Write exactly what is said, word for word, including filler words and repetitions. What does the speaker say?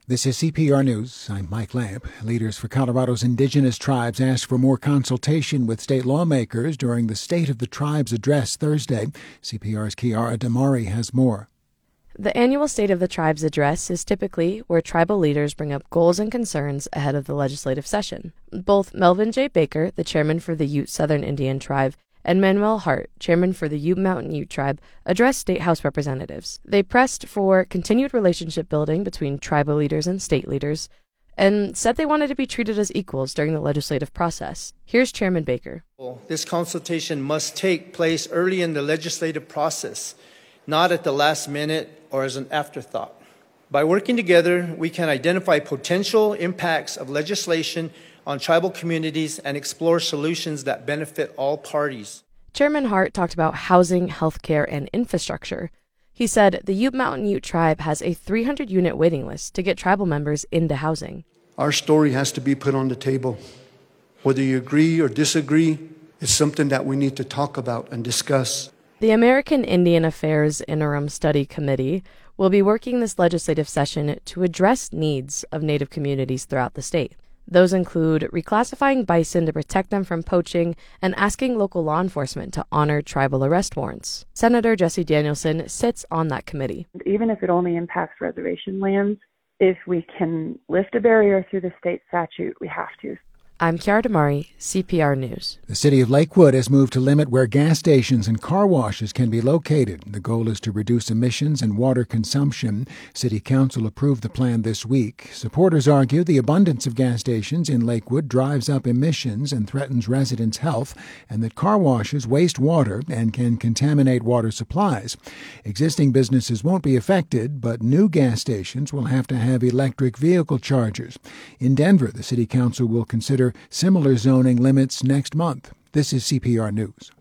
This is C P R News. I'm Mike Lamp. Leaders for Colorado's indigenous tribes asked for more consultation with state lawmakers during the State of the Tribes address Thursday. C P R's Kiara Damari has more. The annual State of the Tribes address is typically where tribal leaders bring up goals and concerns ahead of the legislative session. Both Melvin J. Baker, the chairman for the Ute Southern Indian Tribe, and Manuel Hart, chairman for the Ute Mountain Ute Tribe, addressed State House representatives. They pressed for continued relationship building between tribal leaders and state leaders, and said they wanted to be treated as equals during the legislative process. Here's Chairman Baker. This consultation must take place early in the legislative process, not at the last minute or as an afterthought. By working together, we can identify potential impacts of legislation on tribal communities and explore solutions that benefit all parties. Chairman Hart talked about housing, healthcare, and infrastructure. He said the Ute Mountain Ute Tribe has a three hundred unit waiting list to get tribal members into housing. Our story has to be put on the table. Whether you agree or disagree, it's something that we need to talk about and discuss. The American Indian Affairs Interim Study Committee will be working this legislative session to address needs of Native communities throughout the state. Those include reclassifying bison to protect them from poaching and asking local law enforcement to honor tribal arrest warrants. Senator Jesse Danielson sits on that committee. Even if it only impacts reservation lands, if we can lift a barrier through the state statute, we have to. I'm Kiara Damari, C P R News. The city of Lakewood has moved to limit where gas stations and car washes can be located. The goal is to reduce emissions and water consumption. City Council approved the plan this week. Supporters argue the abundance of gas stations in Lakewood drives up emissions and threatens residents' health, and that car washes waste water and can contaminate water supplies. Existing businesses won't be affected, but new gas stations will have to have electric vehicle chargers. In Denver, the City Council will consider similar zoning limits next month. This is C P R News.